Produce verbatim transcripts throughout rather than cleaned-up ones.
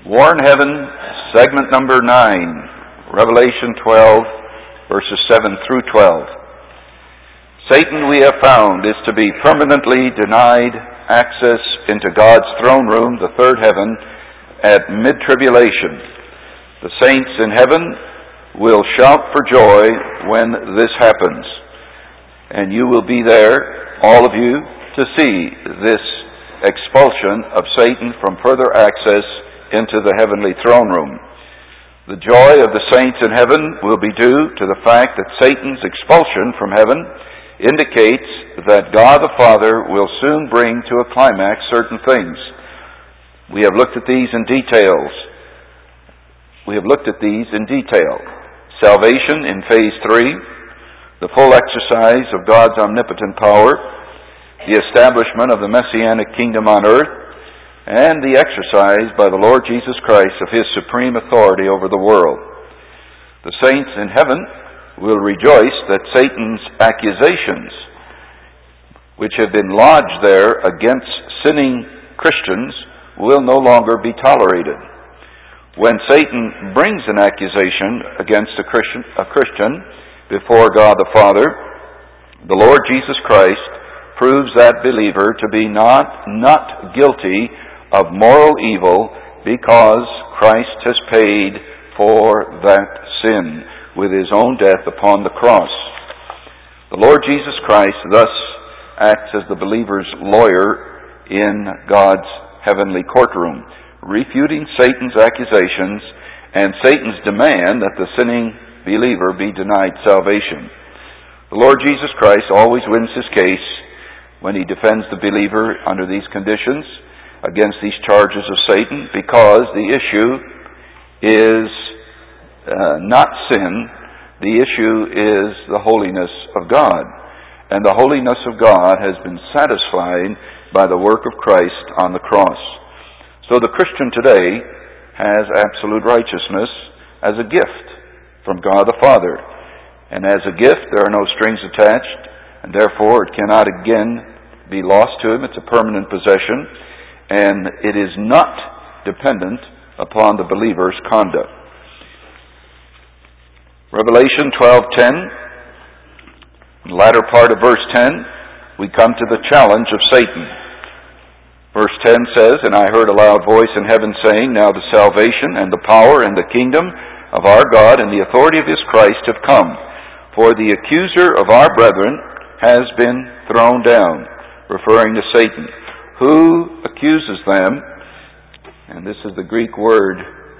War in Heaven, segment number nine, Revelation twelve, verses seven through twelve. Satan, we have found, is to be permanently denied access into God's throne room, the third heaven, at mid-tribulation. The saints in heaven will shout for joy when this happens. And you will be there, all of you, to see this expulsion of Satan from further access into the heavenly throne room. The joy of the saints in heaven will be due to the fact that Satan's expulsion from heaven indicates that God the Father will soon bring to a climax certain things. We have looked at these in details. We have looked at these in detail. Salvation in phase three, the full exercise of God's omnipotent power, the establishment of the Messianic kingdom on earth, and the exercise by the Lord Jesus Christ of His supreme authority over the world. The saints in heaven will rejoice that Satan's accusations, which have been lodged there against sinning Christians, will no longer be tolerated. When Satan brings an accusation against a Christian, a Christian before God the Father, the Lord Jesus Christ proves that believer to be not, not guilty of moral evil because Christ has paid for that sin with His own death upon the cross. The Lord Jesus Christ thus acts as the believer's lawyer in God's heavenly courtroom, refuting Satan's accusations and Satan's demand that the sinning believer be denied salvation. The Lord Jesus Christ always wins His case when He defends the believer under these conditions against these charges of Satan, because the issue is uh, not sin. The issue is the holiness of God. And the holiness of God has been satisfied by the work of Christ on the cross. So the Christian today has absolute righteousness as a gift from God the Father. And as a gift, there are no strings attached, and therefore it cannot again be lost to him. It's a permanent possession, and it is not dependent upon the believer's conduct. Revelation twelve ten, the latter part of verse ten, we come to the challenge of Satan. Verse ten says, "And I heard a loud voice in heaven saying, Now the salvation and the power and the kingdom of our God and the authority of His Christ have come. For the accuser of our brethren has been thrown down," referring to Satan. Who accuses them? And this is the Greek word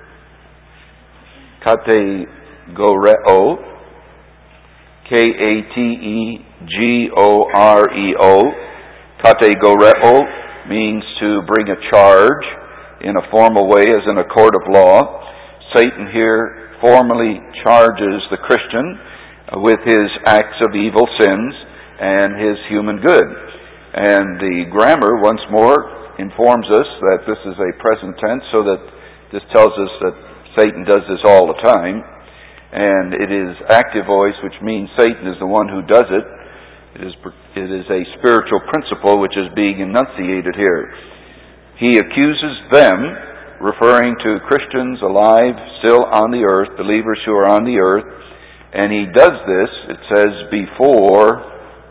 kategoreo, K A T E G O R E O. Kategoreo means to bring a charge in a formal way, as in a court of law. Satan here formally charges the Christian with his acts of evil sins and his human good. And the grammar, once more, informs us that this is a present tense, so that this tells us that Satan does this all the time. And it is active voice, which means Satan is the one who does it. It is, it is a spiritual principle which is being enunciated here. He accuses them, referring to Christians alive, still on the earth, believers who are on the earth. And he does this, it says, before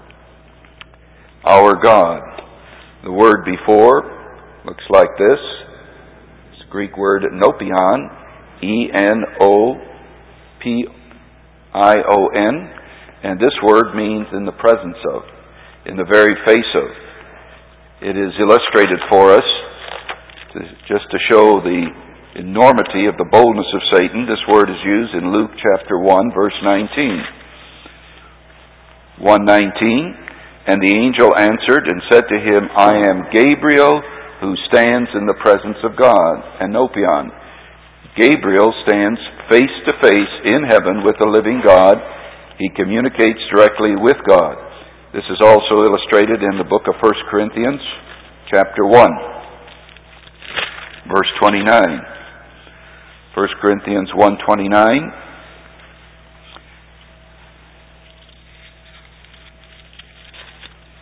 our God. The word before looks like this. It's the Greek word enopion, E N O P I O N, and this word means in the presence of, in the very face of. It is illustrated for us to, just to show the enormity of the boldness of Satan. This word is used in Luke chapter one, verse nineteen. one nineteen, "And the angel answered and said to him, I am Gabriel, who stands in the presence of God." Enopion. Gabriel stands face to face in heaven with the living God. He communicates directly with God. This is also illustrated in the book of First Corinthians, chapter one, verse twenty-nine. First Corinthians one twenty-nine.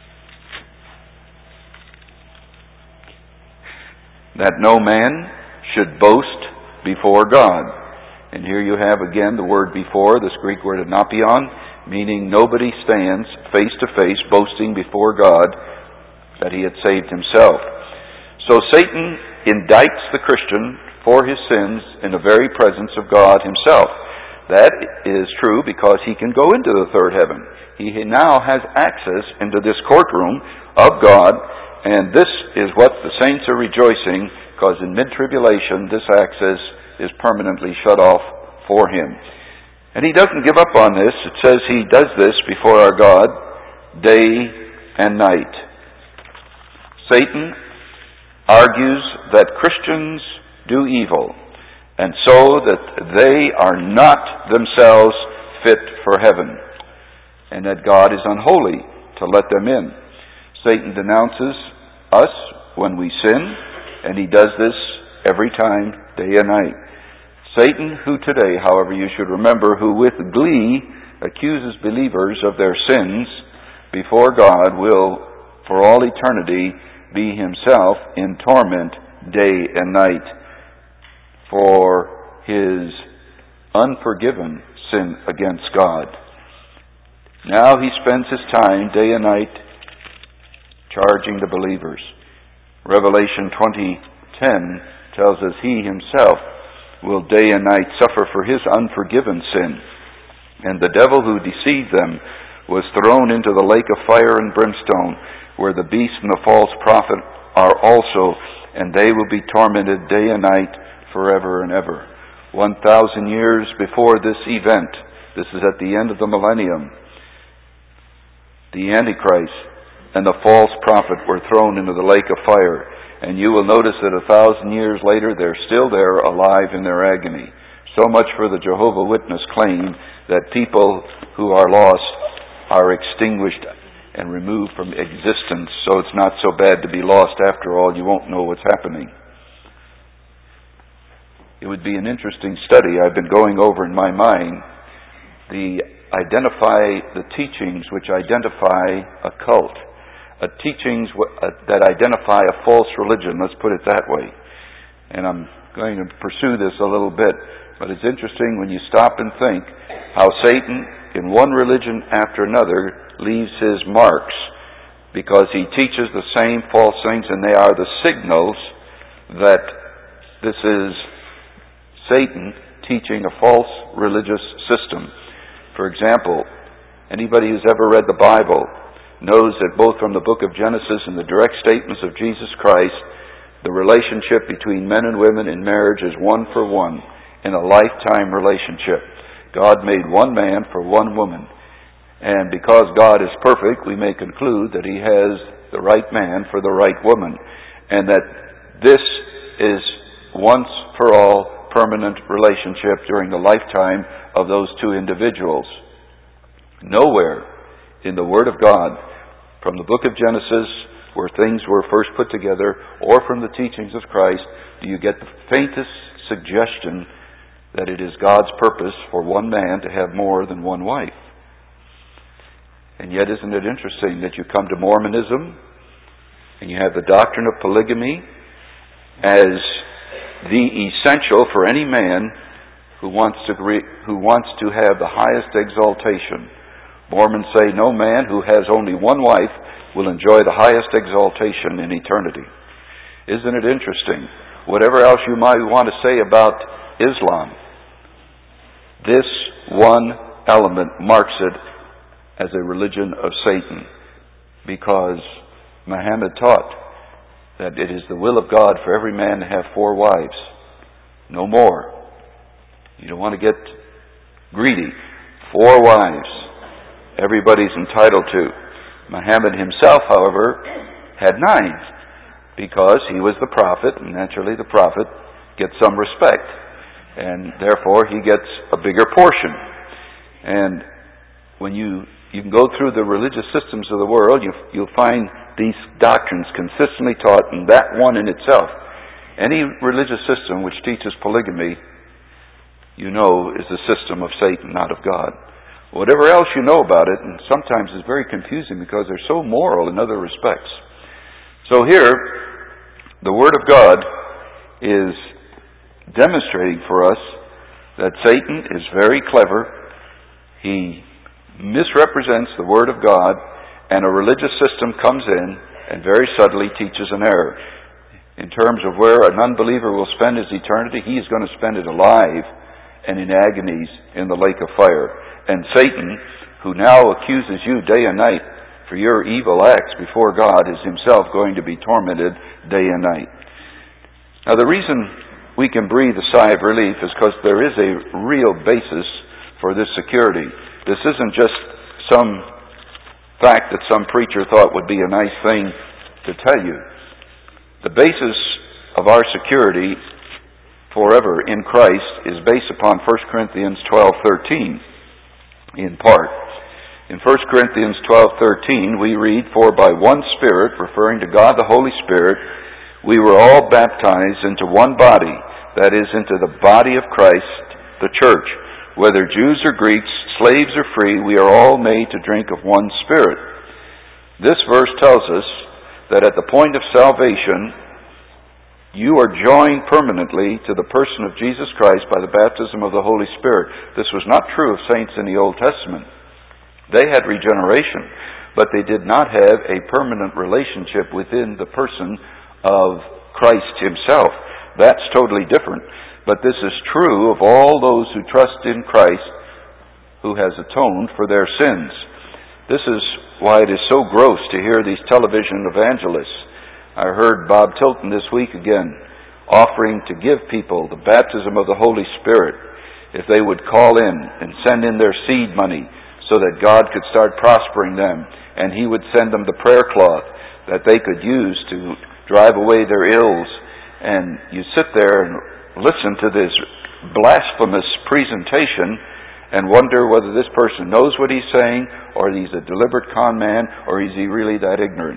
"That no man should boast before God. And here you have again the word before, this Greek word anapion, meaning nobody stands face to face boasting before God that he had saved himself. So Satan indicts the Christian for his sins in the very presence of God himself. That is true because he can go into the third heaven. He now has access into this courtroom of God, and this is what the saints are rejoicing, because in mid-tribulation this access is permanently shut off for him. And he doesn't give up on this. It says he does this before our God day and night. Satan argues that Christians do evil, and so that they are not themselves fit for heaven, and that God is unholy to let them in. Satan denounces us when we sin, and he does this every time, day and night. Satan, who today, however, you should remember, who with glee accuses believers of their sins before God, will, for all eternity, be himself in torment day and night for his unforgiven sin against God. Now he spends his time day and night charging the believers. Revelation twenty ten tells us he himself will day and night suffer for his unforgiven sin. And the devil who deceived them was thrown into the lake of fire and brimstone, where the beast and the false prophet are also, and they will be tormented day and night forever and ever. One thousand years before this event, this is at the end of the millennium, the Antichrist and the false prophet were thrown into the lake of fire. And you will notice that a thousand years later, they're still there alive in their agony. So much for the Jehovah's Witness claim that people who are lost are extinguished and removed from existence, so it's not so bad to be lost after all. You won't know what's happening. It would be an interesting study. I've been going over in my mind the identify the teachings which identify a cult. Uh, teachings uh, that identify a false religion, let's put it that way. And I'm going to pursue this a little bit, but it's interesting when you stop and think how Satan, in one religion after another, leaves his marks, because he teaches the same false things, and they are the signals that this is Satan teaching a false religious system. For example, anybody who's ever read the Bible knows that both from the book of Genesis and the direct statements of Jesus Christ, the relationship between men and women in marriage is one for one in a lifetime relationship. God made one man for one woman. And because God is perfect, we may conclude that he has the right man for the right woman. And that this is once for all permanent relationship during the lifetime of those two individuals. Nowhere in the Word of God, from the book of Genesis, where things were first put together, or from the teachings of Christ, do you get the faintest suggestion that it is God's purpose for one man to have more than one wife. And yet, isn't it interesting that you come to Mormonism and you have the doctrine of polygamy as the essential for any man who wants to who wants to have the highest exaltation. Mormons say no man who has only one wife will enjoy the highest exaltation in eternity. Isn't it interesting? Whatever else you might want to say about Islam, this one element marks it as a religion of Satan, because Muhammad taught that it is the will of God for every man to have four wives, no more. You don't want to get greedy. Four wives. Everybody's entitled to. Muhammad himself, however, had nine, because he was the prophet, and naturally the prophet gets some respect, and therefore he gets a bigger portion. And when you you can go through the religious systems of the world, you, you'll find these doctrines consistently taught, and that one in itself. Any religious system which teaches polygamy, you know, is a system of Satan, not of God. Whatever else you know about it, and sometimes it's very confusing because they're so moral in other respects. So here, the Word of God is demonstrating for us that Satan is very clever. He misrepresents the Word of God, and a religious system comes in and very subtly teaches an error. In terms of where an unbeliever will spend his eternity, he is going to spend it alive and in agonies in the lake of fire. And Satan, who now accuses you day and night for your evil acts before God, is himself going to be tormented day and night. Now, the reason we can breathe a sigh of relief is because there is a real basis for this security. This isn't just some fact that some preacher thought would be a nice thing to tell you. The basis of our security forever in Christ is based upon First Corinthians twelve thirteen, in part. In First Corinthians twelve thirteen, we read, "For by one Spirit," referring to God the Holy Spirit, "we were all baptized into one body," that is, into the body of Christ, the church. "Whether Jews or Greeks, slaves or free, we are all made to drink of one Spirit." This verse tells us that at the point of salvation, you are joined permanently to the person of Jesus Christ by the baptism of the Holy Spirit. This was not true of saints in the Old Testament. They had regeneration, but they did not have a permanent relationship within the person of Christ himself. That's totally different. But this is true of all those who trust in Christ, who has atoned for their sins. This is why it is so gross to hear these television evangelists. I heard Bob Tilton this week again offering to give people the baptism of the Holy Spirit if they would call in and send in their seed money so that God could start prospering them, and He would send them the prayer cloth that they could use to drive away their ills. And you sit there and listen to this blasphemous presentation and wonder whether this person knows what he's saying, or he's a deliberate con man, or is he really that ignorant.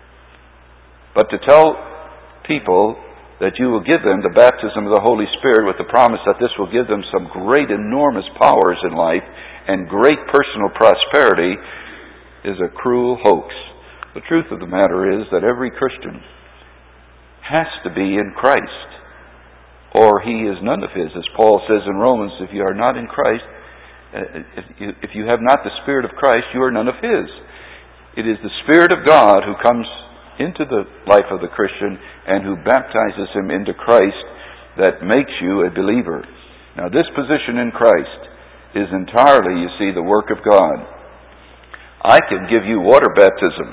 But to tell people that you will give them the baptism of the Holy Spirit with the promise that this will give them some great, enormous powers in life and great personal prosperity is a cruel hoax. The truth of the matter is that every Christian has to be in Christ, or he is none of His. As Paul says in Romans, if you are not in Christ, if you, if you have not the Spirit of Christ, you are none of His. It is the Spirit of God who comes into the life of the Christian and who baptizes him into Christ that makes you a believer. Now, this position in Christ is entirely, you see, the work of God. I can give you water baptism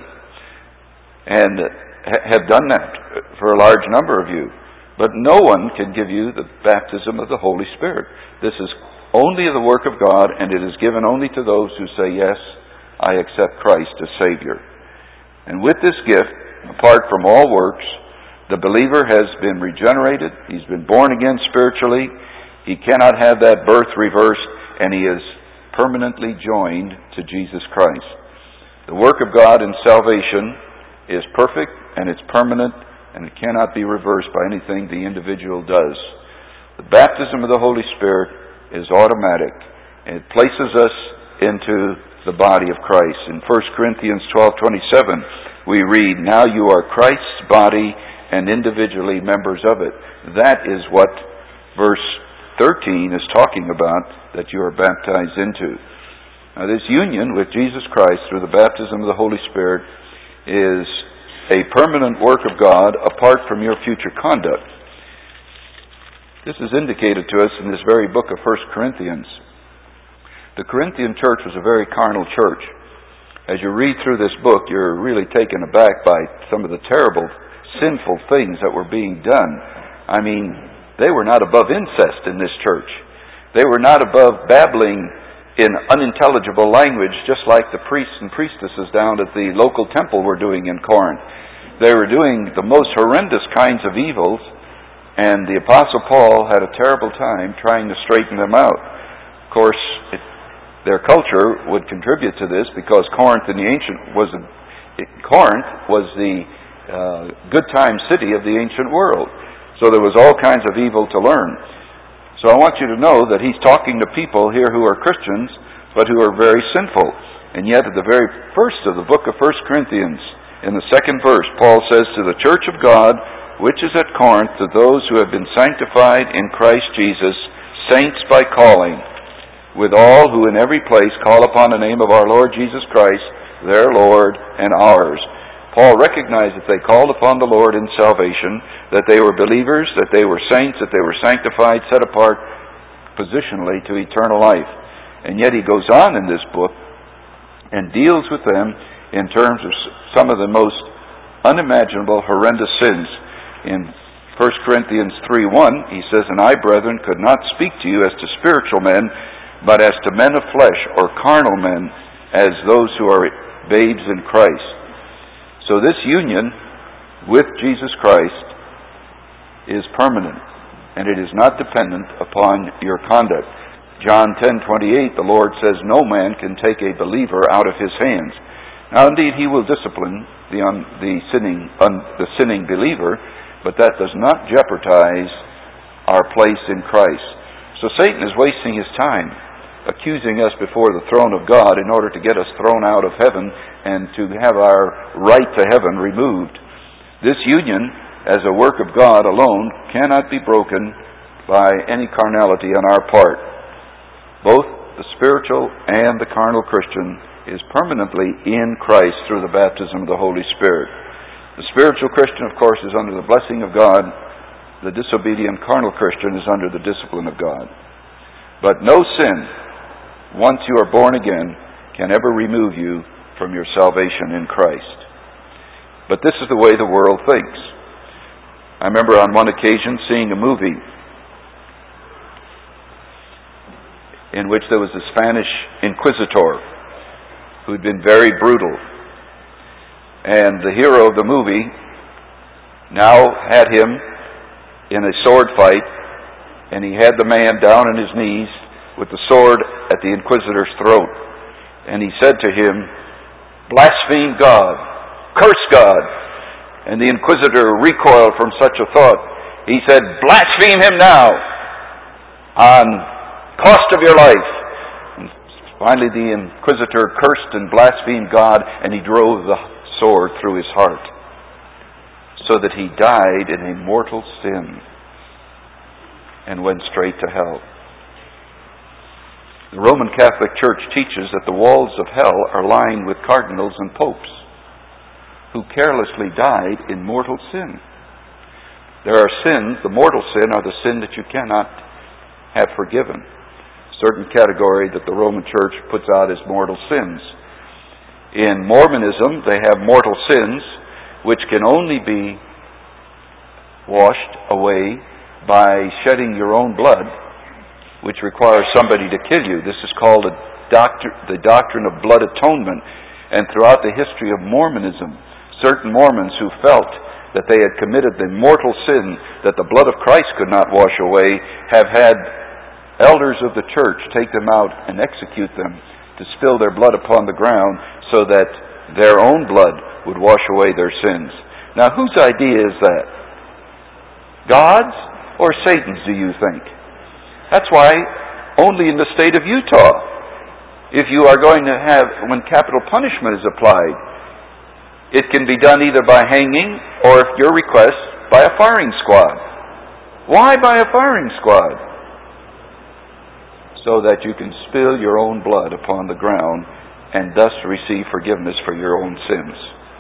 and have done that for a large number of you, but no one can give you the baptism of the Holy Spirit. This is only the work of God, and it is given only to those who say, yes, I accept Christ as Savior. And with this gift, apart from all works, the believer has been regenerated. He's been born again spiritually. He cannot have that birth reversed, and he is permanently joined to Jesus Christ. The work of God in salvation is perfect, and it's permanent, and it cannot be reversed by anything the individual does. The baptism of the Holy Spirit is automatic, and it places us into the body of Christ. In First Corinthians twelve twenty-seven, we read, "Now you are Christ's body and individually members of it." That is what verse thirteen is talking about, that you are baptized into. Now, this union with Jesus Christ through the baptism of the Holy Spirit is a permanent work of God apart from your future conduct. This is indicated to us in this very book of First Corinthians. The Corinthian church was a very carnal church. As you read through this book, you're really taken aback by some of the terrible, sinful things that were being done. I mean, they were not above incest in this church. They were not above babbling in unintelligible language, just like the priests and priestesses down at the local temple were doing in Corinth. They were doing the most horrendous kinds of evils, and the Apostle Paul had a terrible time trying to straighten them out. Of course, it, their culture would contribute to this, because Corinth in the ancient was a, it, Corinth was the uh, good time city of the ancient world. So there was all kinds of evil to learn. So I want you to know that he's talking to people here who are Christians, but who are very sinful. And yet at the very first of the book of First Corinthians, in the second verse, Paul says, "To the church of God which is at Corinth, to those who have been sanctified in Christ Jesus, saints by calling, with all who in every place call upon the name of our Lord Jesus Christ, their Lord and ours. Paul recognized that they called upon the Lord in salvation, that they were believers, that they were saints, that they were sanctified, set apart positionally to eternal life. And yet he goes on in this book and deals with them in terms of some of the most unimaginable, horrendous sins. In First Corinthians three one, he says, "And I, brethren, could not speak to you as to spiritual men, but as to men of flesh, or carnal men, as those who are babes in Christ." So this union with Jesus Christ is permanent, and it is not dependent upon your conduct. John ten twenty-eight, the Lord says, "No man can take a believer out of his hands." Now, indeed, he will discipline the un, the sinning un, the sinning believer, but that does not jeopardize our place in Christ. So Satan is wasting his time accusing us before the throne of God in order to get us thrown out of heaven and to have our right to heaven removed. This union, as a work of God alone, cannot be broken by any carnality on our part. Both the spiritual and the carnal Christian is permanently in Christ through the baptism of the Holy Spirit. The spiritual Christian, of course, is under the blessing of God. The disobedient carnal Christian is under the discipline of God. But no sin, once you are born again, can ever remove you from your salvation in Christ. But this is the way the world thinks. I remember on one occasion seeing a movie in which there was a Spanish inquisitor who'd been very brutal. And the hero of the movie now had him in a sword fight, and he had the man down on his knees with the sword at the inquisitor's throat. And he said to him, "Blaspheme God, curse God." And the inquisitor recoiled from such a thought. He said, "Blaspheme him now, on cost of your life." And finally the inquisitor cursed and blasphemed God, and he drove the sword through his heart, so that he died in a mortal sin and went straight to hell. The Roman Catholic Church teaches that the walls of hell are lined with cardinals and popes who carelessly died in mortal sin. There are sins, the mortal sin are the sin that you cannot have forgiven. A certain category that the Roman Church puts out as mortal sins. In Mormonism, they have mortal sins which can only be washed away by shedding your own blood, which requires somebody to kill you. This is called a doctor, the doctrine of blood atonement. And throughout the history of Mormonism, certain Mormons who felt that they had committed the mortal sin that the blood of Christ could not wash away have had elders of the church take them out and execute them to spill their blood upon the ground so that their own blood would wash away their sins. Now, whose idea is that? God's or Satan's, do you think? That's why only in the state of Utah, if you are going to have, when capital punishment is applied, it can be done either by hanging or, if your request, by a firing squad. Why by a firing squad? So that you can spill your own blood upon the ground and thus receive forgiveness for your own sins.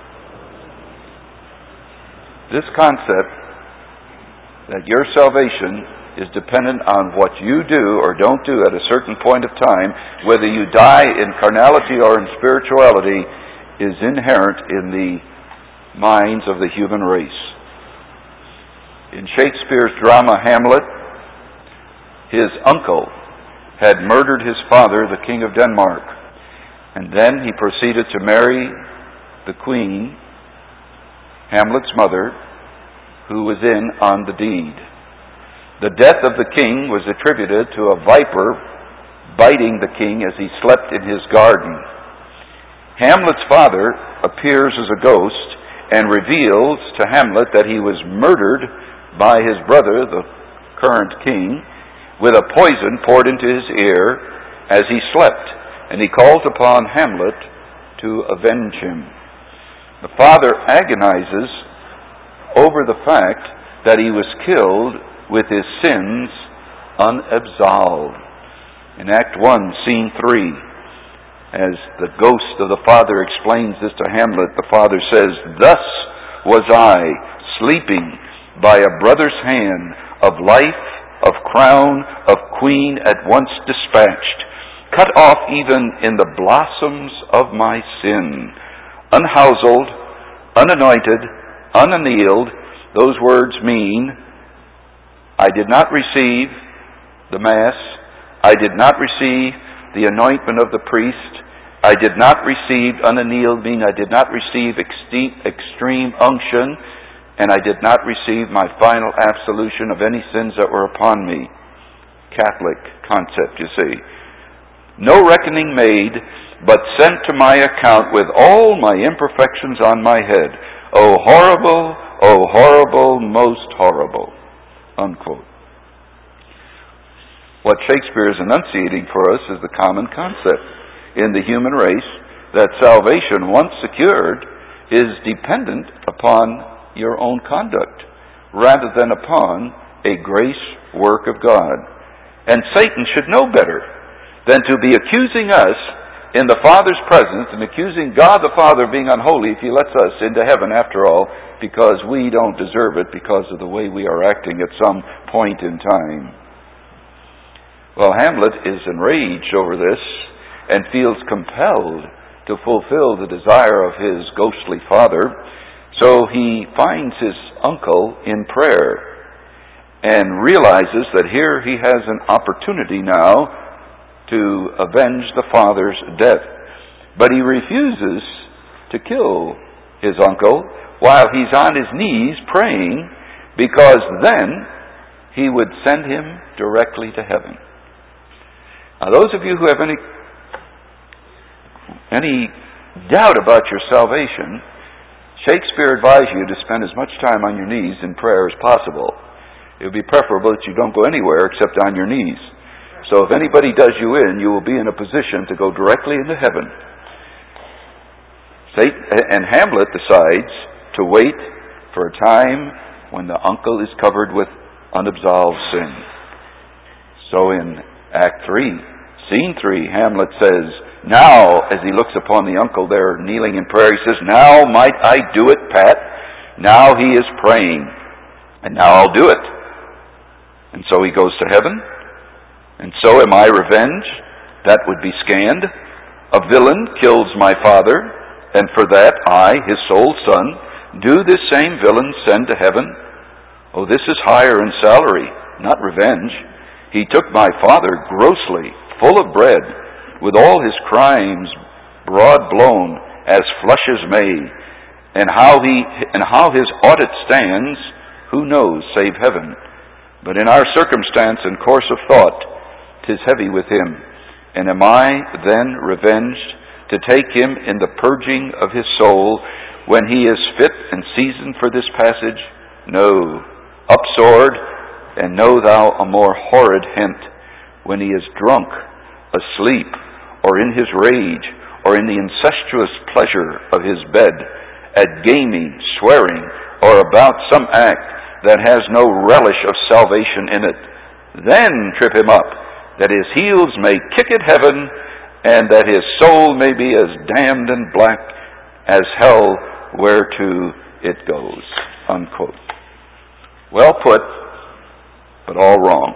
This concept that your salvation is dependent on what you do or don't do at a certain point of time, whether you die in carnality or in spirituality, is inherent in the minds of the human race. In Shakespeare's drama Hamlet, his uncle had murdered his father, the King of Denmark, and then he proceeded to marry the Queen, Hamlet's mother, who was in on the deed. The death of the king was attributed to a viper biting the king as he slept in his garden. Hamlet's father appears as a ghost and reveals to Hamlet that he was murdered by his brother, the current king, with a poison poured into his ear as he slept, and he calls upon Hamlet to avenge him. The father agonizes over the fact that he was killed with his sins unabsolved. In Act one, Scene three, as the ghost of the father explains this to Hamlet, the father says, "Thus was I, sleeping by a brother's hand, of life, of crown, of queen at once dispatched, cut off even in the blossoms of my sin, unhouselled, unanointed, unannealed." Those words mean, I did not receive the Mass, I did not receive the anointment of the priest, I did not receive unannealed, meaning I did not receive extreme unction, and I did not receive my final absolution of any sins that were upon me. Catholic concept, you see. No reckoning made, but sent to my account with all my imperfections on my head. Oh horrible, oh horrible, most horrible. Unquote. What Shakespeare is enunciating for us is the common concept in the human race that salvation, once secured, is dependent upon your own conduct rather than upon a grace work of God. And Satan should know better than to be accusing us in the Father's presence and accusing God the Father of being unholy if he lets us into heaven after all, because we don't deserve it because of the way we are acting at some point in time. Well, Hamlet is enraged over this and feels compelled to fulfill the desire of his ghostly father, so he finds his uncle in prayer and realizes that here he has an opportunity now to avenge the father's death. But he refuses to kill his uncle while he's on his knees praying, because then he would send him directly to heaven. Now, those of you who have any any doubt about your salvation, Shakespeare advised you to spend as much time on your knees in prayer as possible. It would be preferable that you don't go anywhere except on your knees. So if anybody does you in, you will be in a position to go directly into heaven. Satan, and Hamlet decides to wait for a time when the uncle is covered with unabsolved sin. So in Act three, Scene three, Hamlet says, now, as he looks upon the uncle there kneeling in prayer, he says, now might I do it, Pat. Now he is praying, and now I'll do it. And so he goes to heaven, and so am I revenged. That would be scanned. A villain kills my father, and for that I, his sole son, do this same villain send to heaven? Oh, this is higher in salary, not revenge. He took my father grossly, full of bread, with all his crimes broad blown as flushes may, and how he and how his audit stands, who knows save heaven? But in our circumstance and course of thought, 'tis heavy with him. And am I then revenged to take him in the purging of his soul, when he is fit and seasoned for this passage? No, up sword, and know thou a more horrid hint, when he is drunk, asleep, or in his rage, or in the incestuous pleasure of his bed, at gaming, swearing, or about some act that has no relish of salvation in it. Then trip him up, that his heels may kick at heaven, and that his soul may be as damned and black as hell whereto it goes. Unquote. Well put, but all wrong.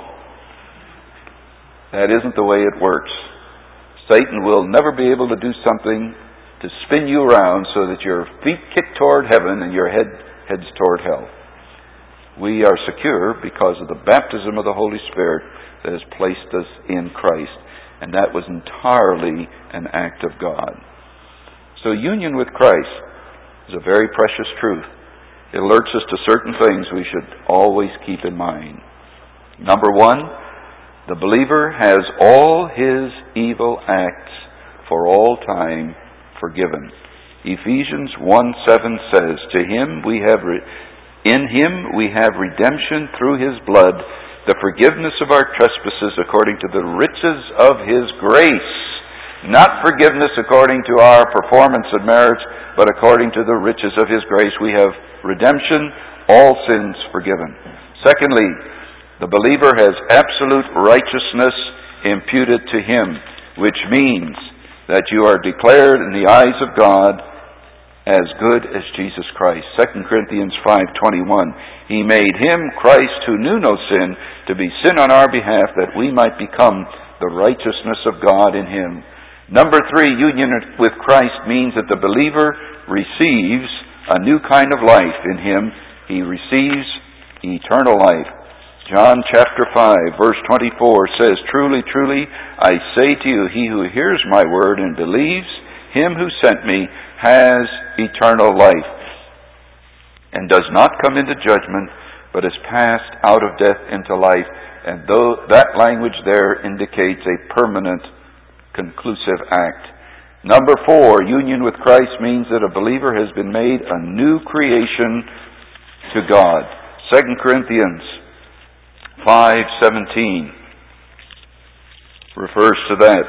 That isn't the way it works. Satan will never be able to do something to spin you around so that your feet kick toward heaven and your head heads toward hell. We are secure because of the baptism of the Holy Spirit that has placed us in Christ, and that was entirely an act of God. So union with Christ is a very precious truth. It alerts us to certain things we should always keep in mind. Number one, the believer has all his evil acts for all time forgiven. Ephesians one seven says, "To him we have re- in him we have redemption through his blood, the forgiveness of our trespasses according to the riches of his grace." Not forgiveness according to our performance and merits, but according to the riches of his grace. We have redemption all sins forgiven. Secondly, the believer has absolute righteousness imputed to him, which means that you are declared in the eyes of God as good as Jesus Christ. Second Corinthians five twenty-one. He made him, Christ, who knew no sin, to be sin on our behalf, that we might become the righteousness of God in him. Number three, union with Christ means that the believer receives a new kind of life in him. He receives eternal life. John chapter five, verse twenty-four says, Truly, truly, I say to you, he who hears my word and believes him who sent me has eternal life, and does not come into judgment, but is passed out of death into life. And though that language there indicates a permanent, conclusive act. Number four, union with Christ means that a believer has been made a new creation to God. Second Corinthians five seventeen refers to that.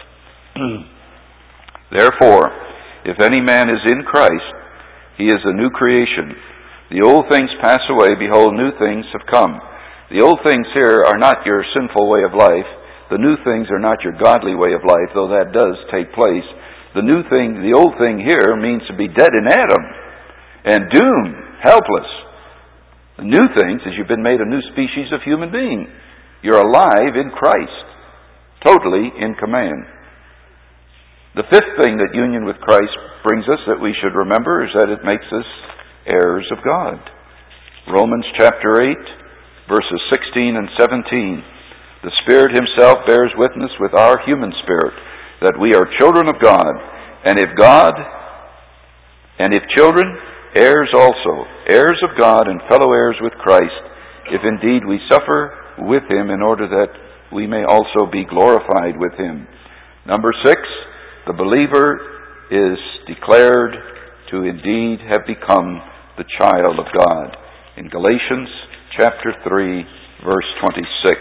Therefore, if any man is in Christ, he is a new creation. The old things pass away, behold, new things have come. The old things here are not your sinful way of life. The new things are not your godly way of life, though that does take place. The new thing, the old thing here means to be dead in Adam and doomed, helpless. The new things is you've been made a new species of human being. You're alive in Christ, totally in command. The fifth thing that union with Christ brings us that we should remember is that it makes us heirs of God. Romans chapter eight, verses sixteen and seventeen. The Spirit himself bears witness with our human spirit that we are children of God, and if God, and if children, heirs also, heirs of God and fellow heirs with Christ, if indeed we suffer with him in order that we may also be glorified with him. Number six, the believer is declared to indeed have become the child of God. In Galatians chapter three, verse twenty-six.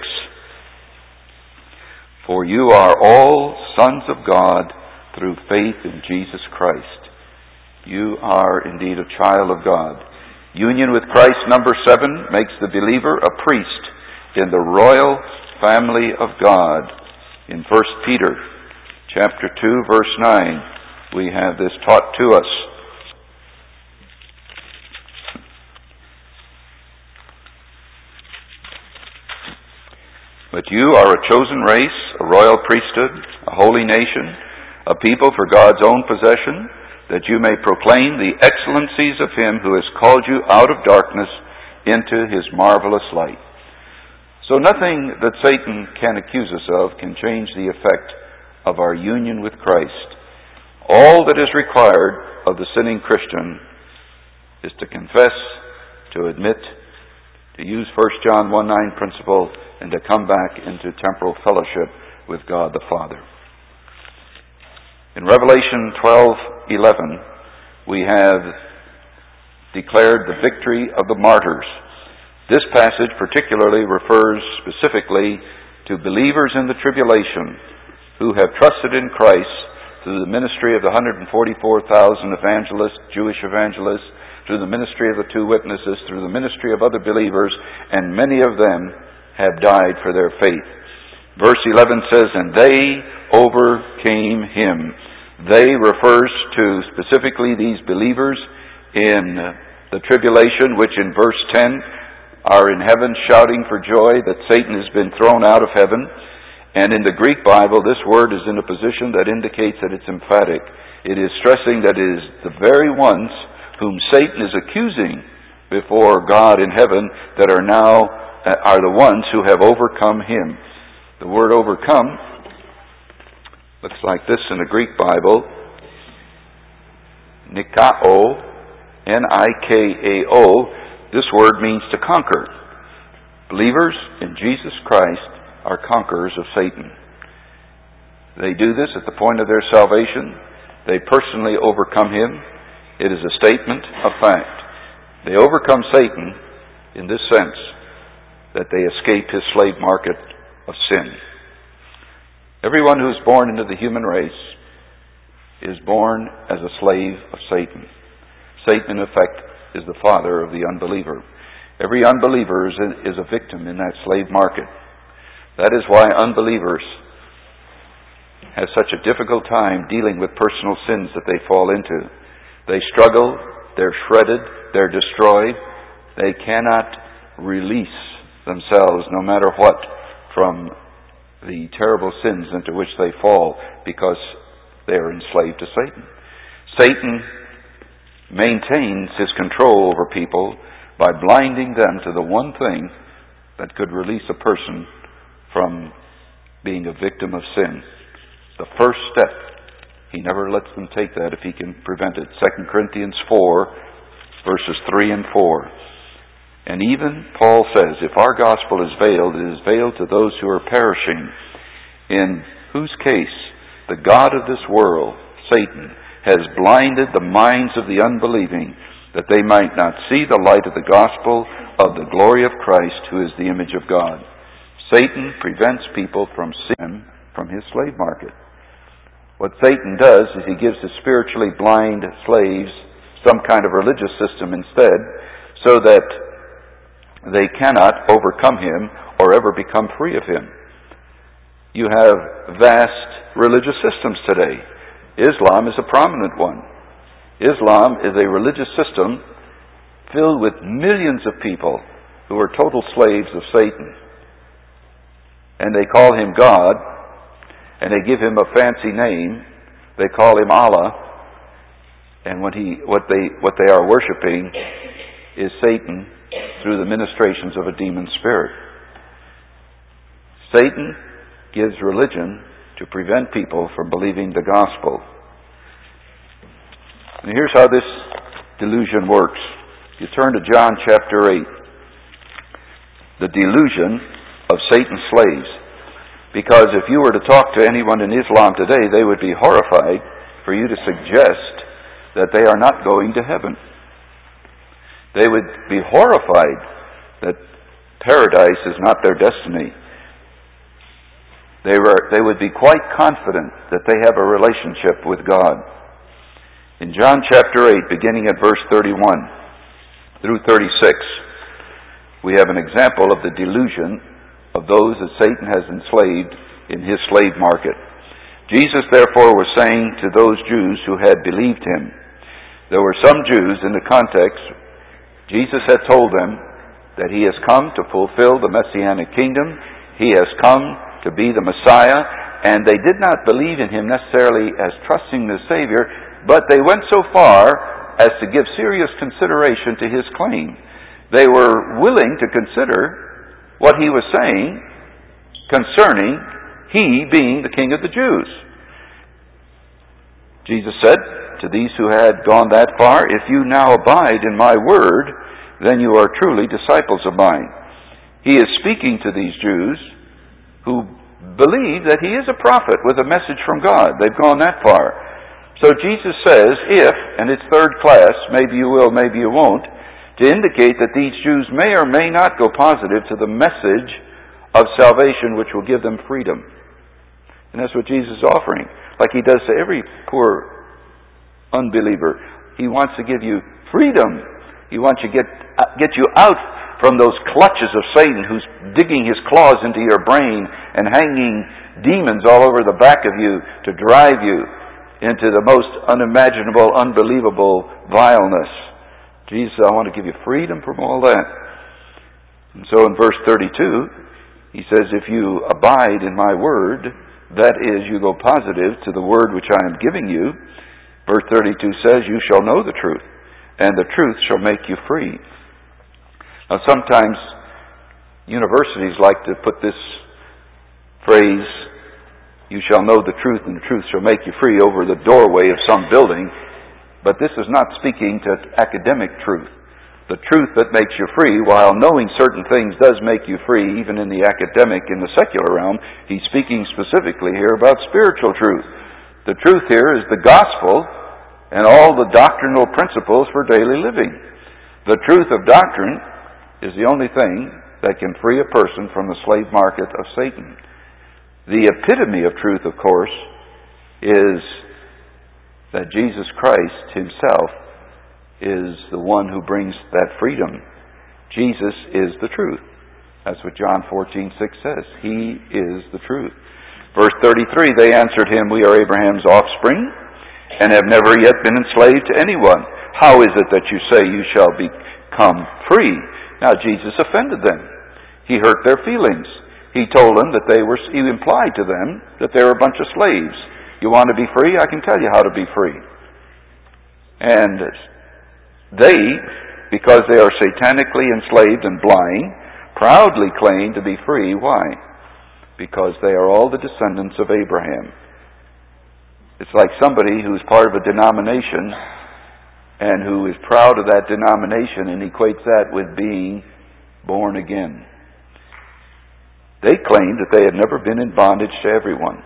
For you are all sons of God through faith in Jesus Christ. You are indeed a child of God. Union with Christ, number seven, makes the believer a priest in the royal family of God. In First Peter chapter two, verse nine, we have this taught to us. But you are a chosen race, a royal priesthood, a holy nation, a people for God's own possession, that you may proclaim the excellencies of him who has called you out of darkness into his marvelous light. So nothing that Satan can accuse us of can change the effect of our union with Christ. All that is required of the sinning Christian is to confess, to admit, to use First John one nine principle, and to come back into temporal fellowship with God the Father. In Revelation twelve eleven, we have declared the victory of the martyrs. This passage particularly refers specifically to believers in the tribulation who have trusted in Christ through the ministry of the one hundred forty-four thousand evangelists, Jewish evangelists, through the ministry of the two witnesses, through the ministry of other believers, and many of them have died for their faith. Verse eleven says, and they overcame him. They refers to specifically these believers in the tribulation, which in verse ten are in heaven shouting for joy that Satan has been thrown out of heaven. And in the Greek Bible, this word is in a position that indicates that it's emphatic. It is stressing that it is the very ones whom Satan is accusing before God in heaven that are now are the ones who have overcome him. The word overcome looks like this in the Greek Bible. Nikao, N I K A O. This word means to conquer. Believers in Jesus Christ are conquerors of Satan. They do this at the point of their salvation. They personally overcome him. It is a statement of fact. They overcome Satan in this sense, that they escape his slave market of sin. Everyone who is born into the human race is born as a slave of Satan. Satan, in effect, is the father of the unbeliever. Every unbeliever is a, is a victim in that slave market. That is why unbelievers have such a difficult time dealing with personal sins that they fall into. They struggle, they're shredded, they're destroyed. They cannot release themselves, no matter what, from the terrible sins into which they fall because they are enslaved to Satan. Satan maintains his control over people by blinding them to the one thing that could release a person from being a victim of sin. The first step. He never lets them take that if he can prevent it. Second Corinthians four, verses three and four. And even Paul says, if our gospel is veiled, it is veiled to those who are perishing, in whose case the God of this world, Satan, has blinded the minds of the unbelieving, that they might not see the light of the gospel of the glory of Christ, who is the image of God. Satan prevents people from seeing from his slave market. What Satan does is he gives his spiritually blind slaves some kind of religious system instead, so that they cannot overcome him or ever become free of him. You have vast religious systems today. Islam is a prominent one. Islam is a religious system filled with millions of people who are total slaves of Satan. And they call him God, and they give him a fancy name. They call him Allah, and what he, what they, what they are worshiping is Satan through the ministrations of a demon spirit. Satan gives religion to prevent people from believing the gospel. And here's how this delusion works. You turn to John chapter eight. The delusion of Satan's slaves. Because if you were to talk to anyone in Islam today, they would be horrified for you to suggest that they are not going to heaven. They would be horrified that paradise is not their destiny. They were, they would be quite confident that they have a relationship with God. In John chapter eight, beginning at verse thirty-one through thirty-six, we have an example of the delusion of those that Satan has enslaved in his slave market. Jesus therefore was saying to those Jews who had believed him. There were some Jews in the context. Jesus had told them that he has come to fulfill the Messianic kingdom. He has come to be the Messiah. And they did not believe in him necessarily as trusting the Savior, but they went so far as to give serious consideration to his claim. They were willing to consider what he was saying concerning he being the King of the Jews. Jesus said to these who had gone that far, if you now abide in my word, then you are truly disciples of mine. He is speaking to these Jews who believe that he is a prophet with a message from God. They've gone that far. So Jesus says, if, and it's third class, maybe you will, maybe you won't, to indicate that these Jews may or may not go positive to the message of salvation which will give them freedom. And that's what Jesus is offering, like he does to every poor unbeliever. He wants to give you freedom. He wants to get get you out from those clutches of Satan, who's digging his claws into your brain and hanging demons all over the back of you to drive you into the most unimaginable, unbelievable vileness. Jesus, I want to give you freedom from all that. And so in verse thirty-two, he says, if you abide in my word, that is, you go positive to the word which I am giving you. Verse thirty-two says, you shall know the truth, and the truth shall make you free. Now sometimes universities like to put this phrase, you shall know the truth, and the truth shall make you free, over the doorway of some building. But this is not speaking to academic truth. The truth that makes you free, while knowing certain things does make you free, even in the academic, in the secular realm, he's speaking specifically here about spiritual truth. The truth here is the gospel and all the doctrinal principles for daily living. The truth of doctrine is the only thing that can free a person from the slave market of Satan. The epitome of truth, of course, is that Jesus Christ himself is the one who brings that freedom. Jesus is the truth. That's what John fourteen six says. He is the truth. Verse thirty-three, they answered him, "We are Abraham's offspring, and have never yet been enslaved to anyone. How is it that you say you shall become free?" Now Jesus offended them. He hurt their feelings. He told them that they were, he implied to them that they were a bunch of slaves. You want to be free? I can tell you how to be free. And they, because they are satanically enslaved and blind, proudly claim to be free. Why? Because they are all the descendants of Abraham. It's like somebody who's part of a denomination and who is proud of that denomination and equates that with being born again. They claimed that they had never been in bondage to everyone.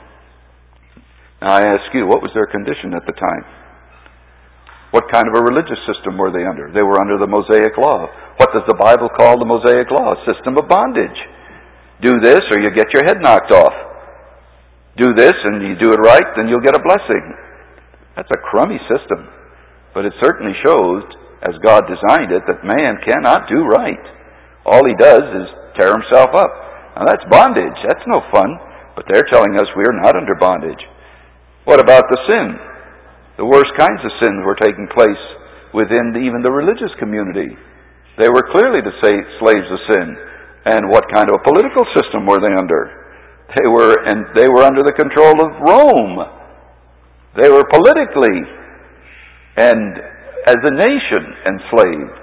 Now I ask you, what was their condition at the time? What kind of a religious system were they under? They were under the Mosaic Law. What does the Bible call the Mosaic Law? A system of bondage. Do this or you get your head knocked off. Do this and you do it right, then you'll get a blessing. That's a crummy system. But it certainly shows, as God designed it, that man cannot do right. All he does is tear himself up. Now that's bondage. That's no fun. But they're telling us we're not under bondage. What about the sin? The worst kinds of sins were taking place within even the religious community. They were clearly the slaves of sin. And what kind of a political system were they under? They were, and they were under the control of Rome. They were politically and as a nation enslaved.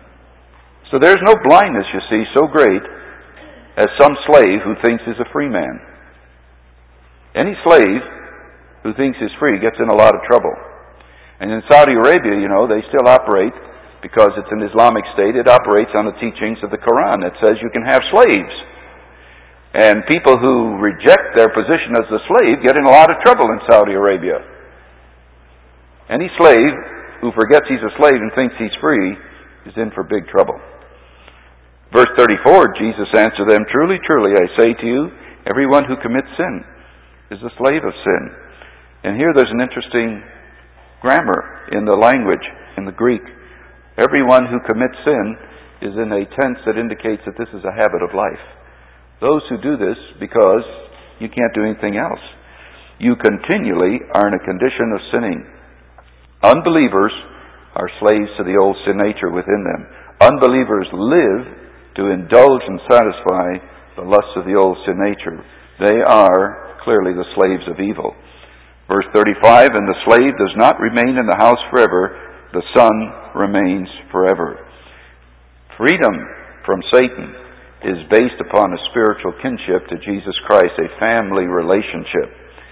So there's no blindness, you see, so great as some slave who thinks he's a free man. Any slave who thinks he's free gets in a lot of trouble. And in Saudi Arabia, you know, they still operate, because it's an Islamic state, it operates on the teachings of the Quran that says you can have slaves. And people who reject their position as a slave get in a lot of trouble in Saudi Arabia. Any slave who forgets he's a slave and thinks he's free is in for big trouble. Verse thirty-four, Jesus answered them, "Truly, truly, I say to you, everyone who commits sin is a slave of sin." And here there's an interesting grammar in the language, in the Greek. Everyone who commits sin is in a tense that indicates that this is a habit of life. Those who do this because you can't do anything else. You continually are in a condition of sinning. Unbelievers are slaves to the old sin nature within them. Unbelievers live to indulge and satisfy the lusts of the old sin nature. They are clearly the slaves of evil. Verse thirty-five, "And the slave does not remain in the house forever, the son remains forever." Freedom from Satan is based upon a spiritual kinship to Jesus Christ, a family relationship.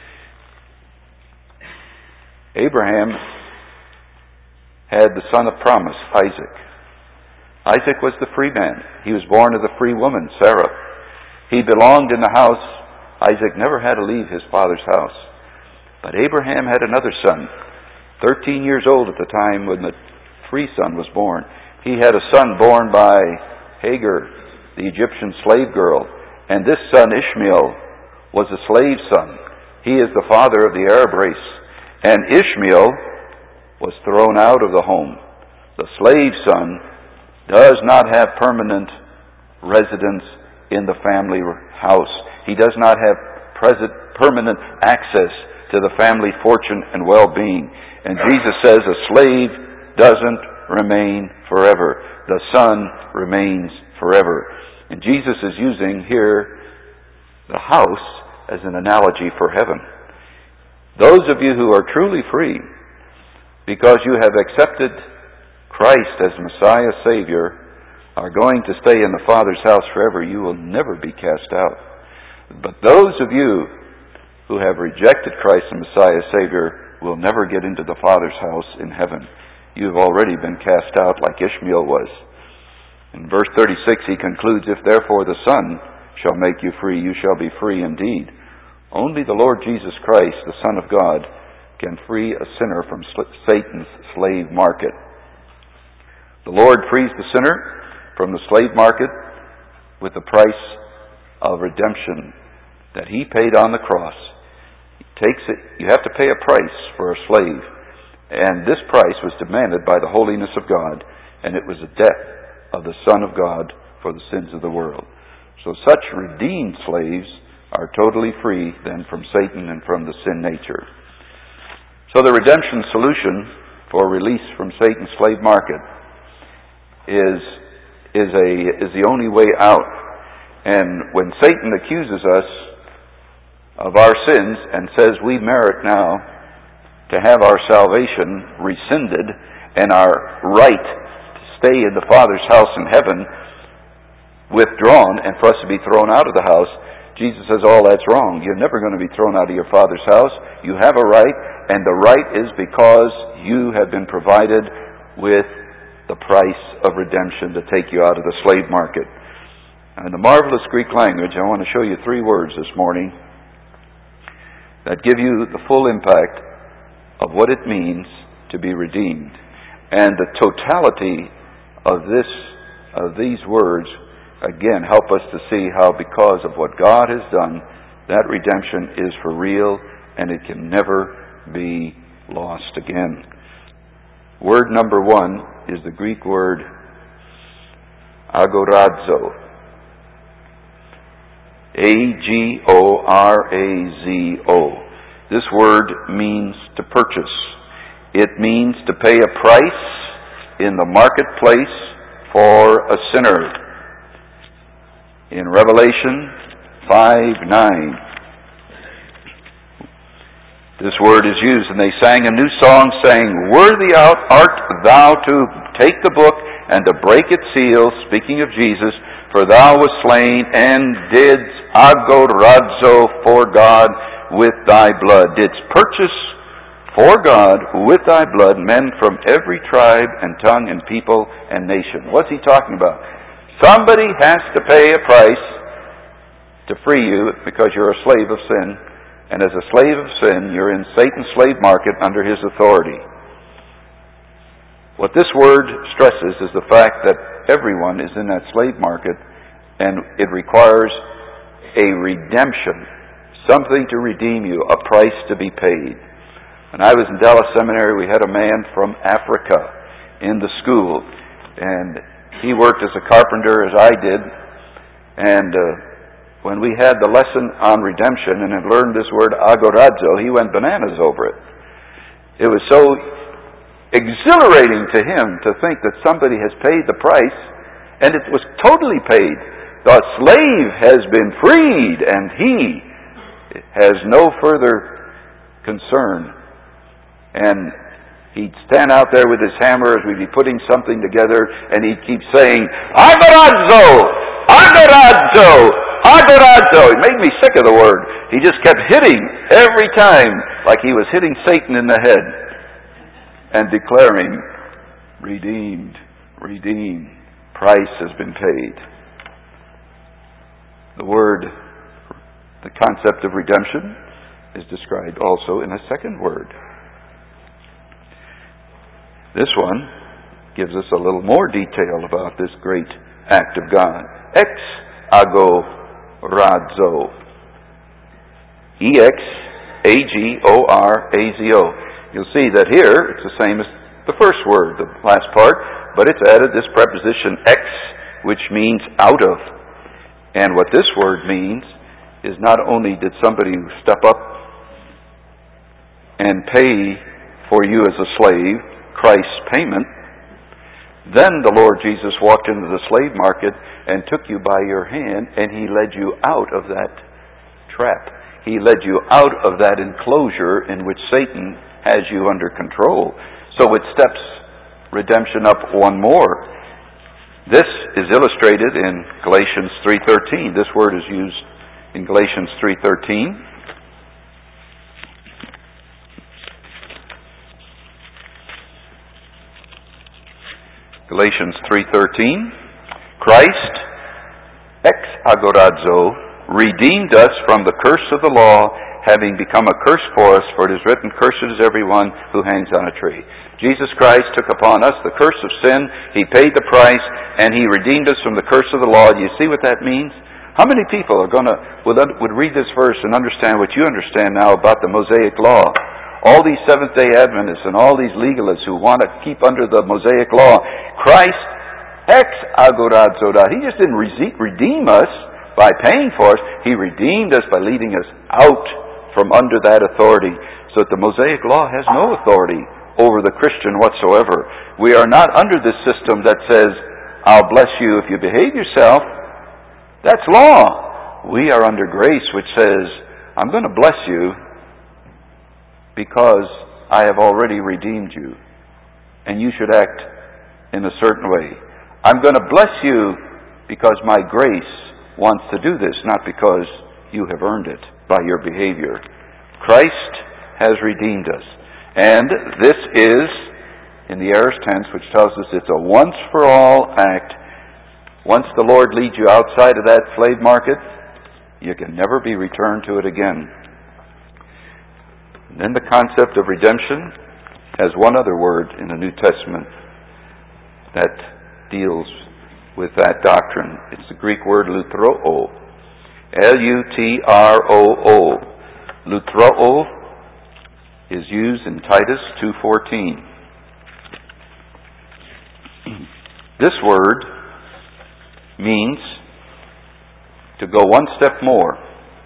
Abraham had the son of promise, Isaac. Isaac was the free man. He was born of the free woman, Sarah. He belonged in the house. Isaac never had to leave his father's house. But Abraham had another son, thirteen years old at the time when the free son was born. He had a son born by Hagar, the Egyptian slave girl. And this son, Ishmael, was a slave son. He is the father of the Arab race. And Ishmael was thrown out of the home. The slave son does not have permanent residence in the family house. He does not have present, permanent access to the family fortune and well-being. And Jesus says a slave doesn't remain forever. The son remains forever. And Jesus is using here the house as an analogy for heaven. Those of you who are truly free, because you have accepted Christ as Messiah, Savior, are going to stay in the Father's house forever. You will never be cast out. But those of you who have rejected Christ as Messiah, Savior, will never get into the Father's house in heaven. You have already been cast out like Ishmael was. In verse thirty-six he concludes, "If therefore the Son shall make you free, you shall be free indeed." Only the Lord Jesus Christ, the Son of God, can free a sinner from Satan's slave market. The Lord frees the sinner from the slave market with the price of redemption that He paid on the cross. He takes it. You have to pay a price for a slave. And this price was demanded by the holiness of God, and it was the death of the Son of God for the sins of the world. So such redeemed slaves are totally free then from Satan and from the sin nature. So the redemption solution for release from Satan's slave market is is a is the only way out. And when Satan accuses us of our sins and says we merit now to have our salvation rescinded and our right to stay in the Father's house in heaven withdrawn and for us to be thrown out of the house, Jesus says, all that's wrong. You're never going to be thrown out of your Father's house. You have a right, and the right is because you have been provided with the price of redemption to take you out of the slave market. In the marvelous Greek language, I want to show you three words this morning that give you the full impact of what it means to be redeemed. And the totality of this, of these words, again, help us to see how because of what God has done, that redemption is for real and it can never be lost again. Word number one is the Greek word agorazo. A G O R A Z O. This word means to purchase. It means to pay a price in the marketplace for a sinner. In Revelation five nine, this word is used, and they sang a new song saying, "Worthy art thou to take the book and to break its seals," speaking of Jesus, "for thou wast slain and didst agorazo for God with thy blood, didst purchase for God with thy blood men from every tribe and tongue and people and nation." What's he talking about? Somebody has to pay a price to free you because you're a slave of sin. And as a slave of sin, you're in Satan's slave market under his authority. What this word stresses is the fact that everyone is in that slave market, and it requires a redemption, something to redeem you, a price to be paid. When I was in Dallas Seminary, we had a man from Africa in the school, and he worked as a carpenter as I did, and uh, when we had the lesson on redemption and had learned this word agorazo, he went bananas over it. It was so exhilarating to him to think that somebody has paid the price, and it was totally paid. The slave has been freed, and he has no further concern. And he'd stand out there with his hammer as we'd be putting something together, and he'd keep saying, agorazo! Agorazo! Agorazo! It made me sick of the word. He just kept hitting every time like he was hitting Satan in the head and declaring, redeemed, redeemed, price has been paid. The word, the concept of redemption is described also in a second word. This one gives us a little more detail about this great act of God. Ex agorazo. E X A G O R A Z O. You'll see that here it's the same as the first word, the last part, but it's added this preposition ex, which means out of. And what this word means is not only did somebody step up and pay for you as a slave, Christ's payment, then the Lord Jesus walked into the slave market and took you by your hand, and He led you out of that trap. He led you out of that enclosure in which Satan has you under control. So it steps redemption up one more. This is illustrated in Galatians three thirteen. This word is used in Galatians three thirteen. Galatians three thirteen. Christ, ex agorazo, redeemed us from the curse of the law, having become a curse for us, for it is written, cursed is everyone who hangs on a tree. Jesus Christ took upon us the curse of sin. He paid the price, and He redeemed us from the curse of the law. Do you see what that means? How many people are going to would, would read this verse and understand what you understand now about the Mosaic law? all these Seventh-day Adventists and all these legalists who want to keep under the Mosaic law. Christ ex agorazo. He just didn't redeem us by paying for us. He redeemed us by leading us out from under that authority, so that the Mosaic law has no authority over the Christian whatsoever. We are not under this system that says, I'll bless you if you behave yourself. That's law. We are under grace, which says, I'm going to bless you because I have already redeemed you, and you should act in a certain way. I'm going to bless you because my grace wants to do this, not because you have earned it by your behavior. Christ has redeemed us. And this is, in the aorist tense, which tells us it's a once-for-all act. Once the Lord leads you outside of that slave market, you can never be returned to it again. And then the concept of redemption has one other word in the New Testament that deals with that doctrine. It's the Greek word lutroo. L U T R O O. Lutroo is used in Titus two fourteen. This word means to go one step more.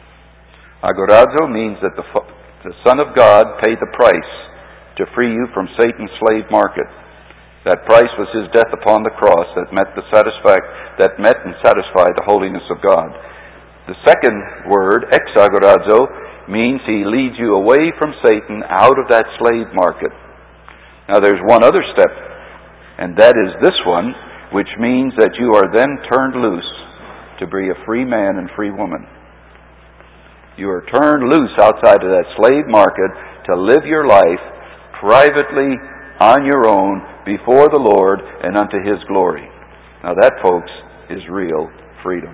Agorazo means that the, the Son of God paid the price to free you from Satan's slave market. That price was His death upon the cross that met the satisfact that met and satisfied the holiness of God. The second word, exagorazo, means He leads you away from Satan out of that slave market. Now there's one other step, and that is this one, which means that you are then turned loose to be a free man and free woman. You are turned loose outside of that slave market to live your life privately on your own before the Lord and unto His glory. Now that, folks, is real freedom.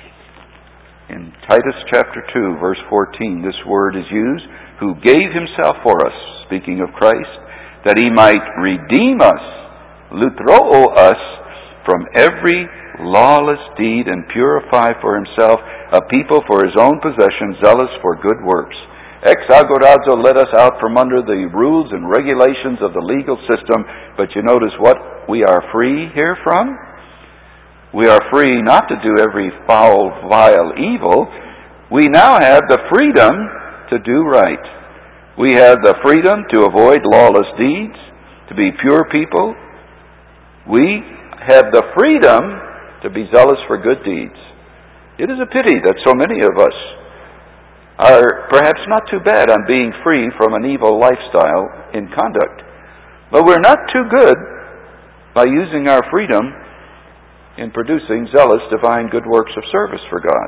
In Titus chapter two, verse fourteen, this word is used, who gave Himself for us, speaking of Christ, that He might redeem us, lutroo us, from every lawless deed and purify for Himself a people for His own possession, zealous for good works. Ex agorazo led us out from under the rules and regulations of the legal system, but you notice what we are free here from? We are free not to do every foul, vile evil. We now have the freedom to do right. We have the freedom to avoid lawless deeds, to be pure people. We have the freedom to be zealous for good deeds. It is a pity that so many of us are perhaps not too bad on being free from an evil lifestyle in conduct. But we're not too good by using our freedom in producing zealous, divine good works of service for God.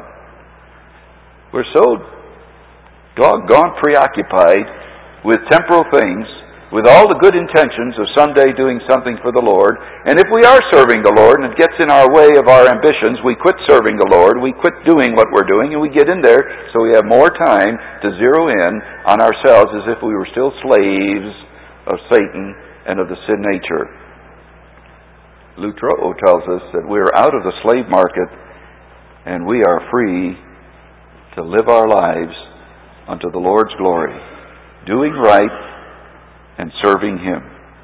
We're so doggone preoccupied with temporal things, with all the good intentions of someday doing something for the Lord. And if we are serving the Lord and it gets in our way of our ambitions, we quit serving the Lord, we quit doing what we're doing, and we get in there so we have more time to zero in on ourselves as if we were still slaves of Satan and of the sin nature. Lutroo tells us that we are out of the slave market and we are free to live our lives unto the Lord's glory, doing right and serving Him.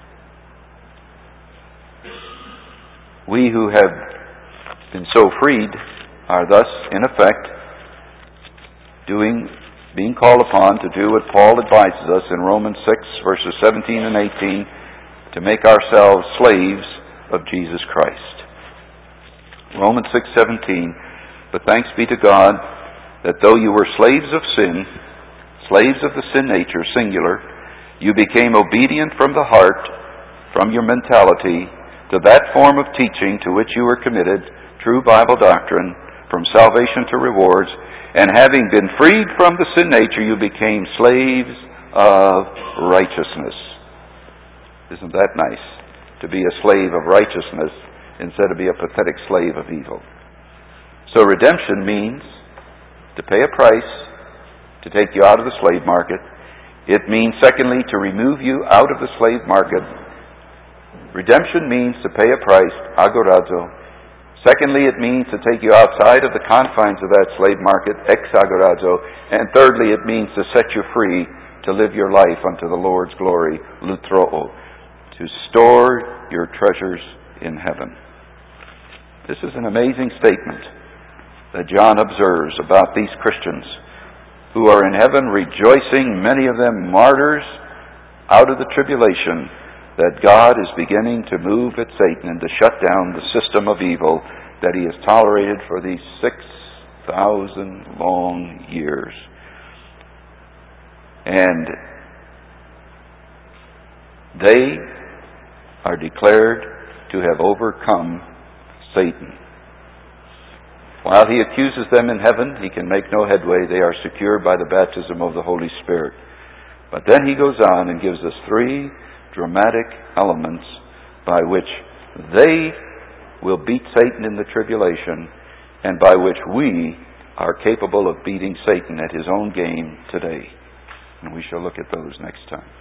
We who have been so freed are thus, in effect, doing, being called upon to do what Paul advises us in Romans six, verses seventeen and eighteen, to make ourselves slaves of Jesus Christ. Romans six seventeen, but thanks be to God that though you were slaves of sin, slaves of the sin nature, singular, you became obedient from the heart, from your mentality, to that form of teaching to which you were committed, true Bible doctrine, from salvation to rewards, and having been freed from the sin nature, you became slaves of righteousness. Isn't that nice? To be a slave of righteousness instead of be a pathetic slave of evil. So redemption means to pay a price to take you out of the slave market. It means, secondly, to remove you out of the slave market. Redemption means to pay a price, agorazo. Secondly, it means to take you outside of the confines of that slave market, ex agorazo. And thirdly, it means to set you free to to live your life unto the Lord's glory, lutroo, to store your treasures in heaven. This is an amazing statement that John observes about these Christians who are in heaven rejoicing, many of them martyrs, out of the tribulation, that God is beginning to move at Satan and to shut down the system of evil that he has tolerated for these six thousand long years. And they are declared to have overcome Satan. While he accuses them in heaven, he can make no headway. They are secured by the baptism of the Holy Spirit. But then he goes on and gives us three dramatic elements by which they will beat Satan in the tribulation, and by which we are capable of beating Satan at his own game today. And we shall look at those next time.